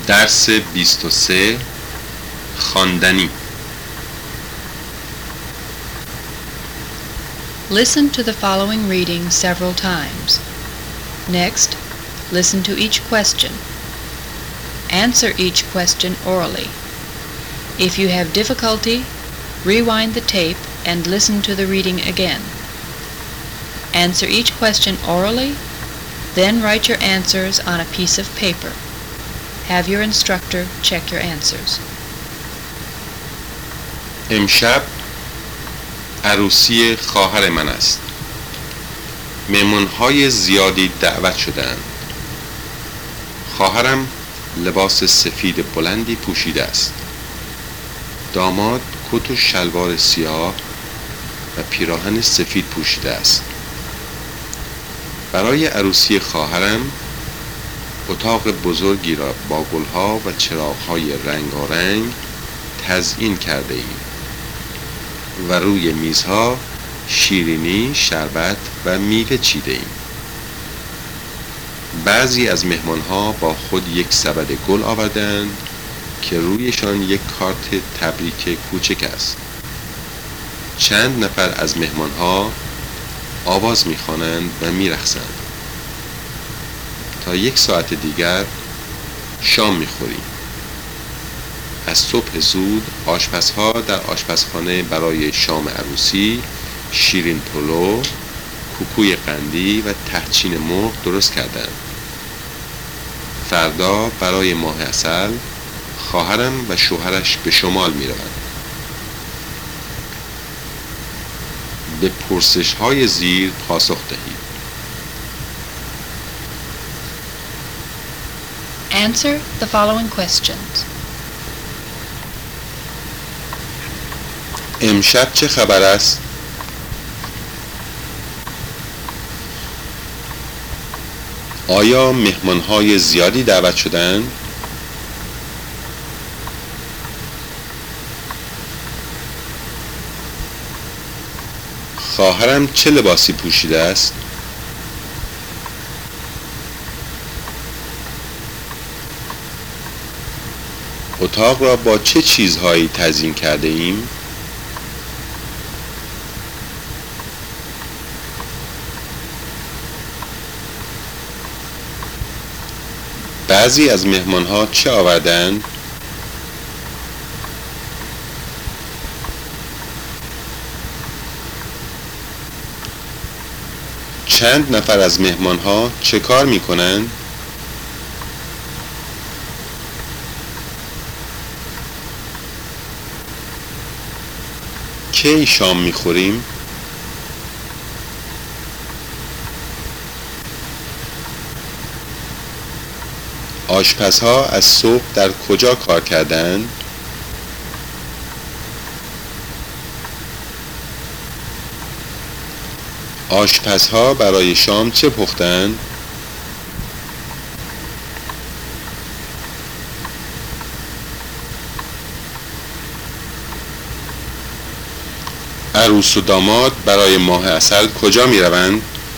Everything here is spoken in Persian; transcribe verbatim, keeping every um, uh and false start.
درس بیست و سه خواندنی. Listen to the following reading several times. Next, listen to each question. Answer each question orally. If you have difficulty, rewind the tape and listen to the reading again. Answer each question orally, then write your answers on a piece of paper. Have your instructor check your answers. امشب عروسی خواهر من است. مهمان‌های زیادی دعوت شدند. خواهرم لباس سفید بلندی پوشیده است. داماد کت و شلوار سیاه و پیراهن سفید پوشیده است. برای عروسی خواهرم اتاق بزرگی را با گلها و چراغ‌های رنگارنگ تزیین کرده ایم و روی میزها شیرینی، شربت و میوه چیده ایم. بعضی از مهمانها با خود یک سبد گل آوردند که رویشان یک کارت تبریک کوچک است. چند نفر از مهمانها آواز می‌خوانند و می‌رقصند. تا یک ساعت دیگر شام می‌خوریم. از صبح زود آشپزها در آشپزخانه برای شام عروسی شیرین پلو، کوکوی قندی و تهچین مرغ درست کردند. فردا برای ماه عسل خواهرم و شوهرش به شمال می‌روند. به پرسش‌های زیر پاسخ دهید. Answer the following questions. امشب چه خبر است؟ آیا مهمان‌های زیادی دعوت شدند؟ خواهرم چه لباسی پوشیده است؟ اتاق را با چه چیزهایی تزیین کرده ایم؟ بعضی از مهمان‌ها چه آوردند؟ چند نفر از مهمان‌ها چه کار می‌کنند؟ کی شام می‌خوریم؟ آشپزها از صبح در کجا کار کردند؟ آشپزها برای شام چه پختند؟ عروس و داماد برای ماه عسل کجا می روند؟